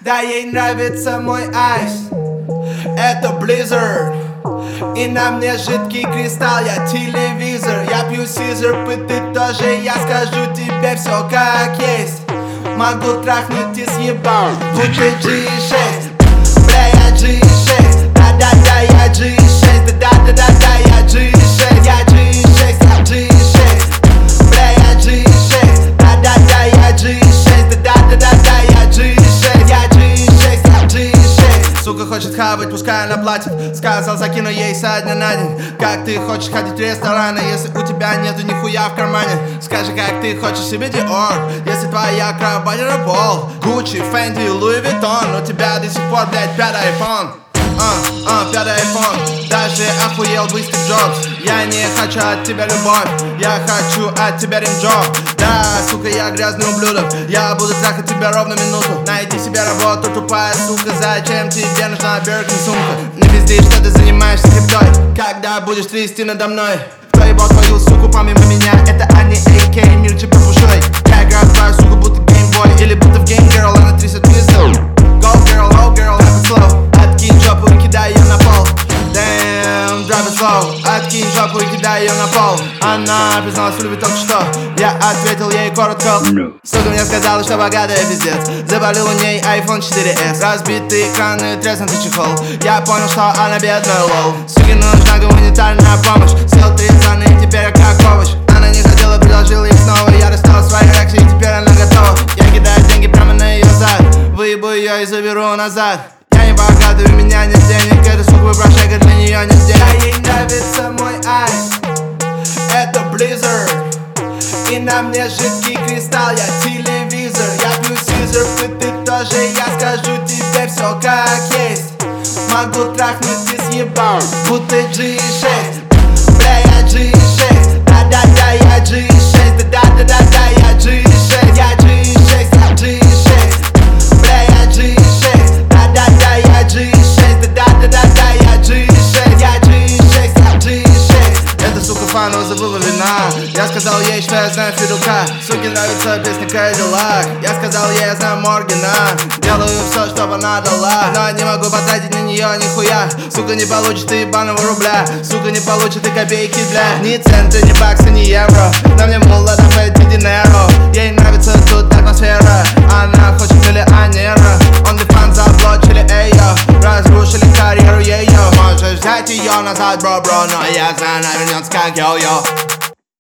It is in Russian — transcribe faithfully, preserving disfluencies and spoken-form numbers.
Да, ей нравится мой айс. Это Blizzard. И на мне жидкий кристалл, я телевизор. Я пью сизер, и ты тоже. Я скажу тебе все как есть. Могу трахнуть и съебал. Будь ты джи шесть. Бля, я джи шесть. Да-да-да, я джи шесть. Да-да-да-да, я джи шесть. Я джи шесть, я джи шесть. Бля, я джи шесть. Да-да-да, я джи шесть. Да-да-да-да, я джи шесть. Я джи шесть, я джи шесть. Сука хочет хавать, пускай она платит. Сказал, закину ей со дня на день. Как ты хочешь ходить в рестораны, если у тебя нету нихуя в кармане? Скажи, как ты хочешь себе Dior, если твоя кровать пол. Gucci, Fendi, Louis Vuitton. У тебя до сих пор, блядь, пятый iPhone. А, а, пятый iPhone. Даже охуел бы Стив Джобс. Я не хочу от тебя любовь, я хочу от тебя ринджоп. Да, сука, я грязный ублюдок. Я буду трахать тебя ровно минуту. Найди себе работу, тупая сука. Зачем тебе нужна Биркин сумка? Не пизди, что ты занимаешься криптой. Когда будешь трясти надо мной? Кто ебал твою суку помимо меня? Это Ани, а ка а Мирчик Папушой. Я играю твою суку, будто геймбой. Или будто в Game Girl, она трясет пизду. Go girl, oh girl, drop it slow. Откинь жопу и кидай ее на пол. Damn, drop it slow. Откинь жопу и кидай ее на пол. Она призналась в любви только что. Я ответил ей коротко. No. Сука мне сказала, что богатая пиздец. Заболел у ней айфон четыре эс. Разбитый экран и треснутый чехол. Я понял, что она бедная, лол. Суке нужна гуманитарная помощь. Съел три страны и теперь я как овощ. Она не хотела, предложила их снова. Я достал свои реакции и теперь она готова. Я кидаю деньги прямо на ее зад. Выебу ее и заберу назад. Я не богатый, у меня нет денег. Эта сука выброшайка, для нее нет денег. Да, ей нравится мой айс. Это Blizzard. И на мне жидкий кристалл, я телевизор. Я пью сизер, и ты тоже. Я скажу тебе все как есть. Могу трахнуть и съебал. Будто джи шесть. Бля, я джи шесть. Да-да-да, я джи шесть. Да-да-да-да, я джи шесть. Я джи шесть, я джи шесть. Бля, я джи шесть. Да-да-да, я джи шесть. Да-да-да-да, я джи шесть. Я джи шесть, я джи шесть. Эта сука фанова забыла вина. Я сказал ей, что я знаю Федука. Суке нравится песня Cadillac. Я сказал ей, я знаю Моргана. Делаю все, чтобы она дала. Но не могу потратить на нее нихуя. Сука не получит и ебаного рубля. Сука не получит и копейки для. Ни цента, ни бакса, ни евро. На мне мула, на фэти динеро. Ей нравится тут атмосфера. Она хочет миллионера. Он дефан заблочили, эй-йо. Разрушили карьеру ее. Можешь взять ее назад, бро, бро, но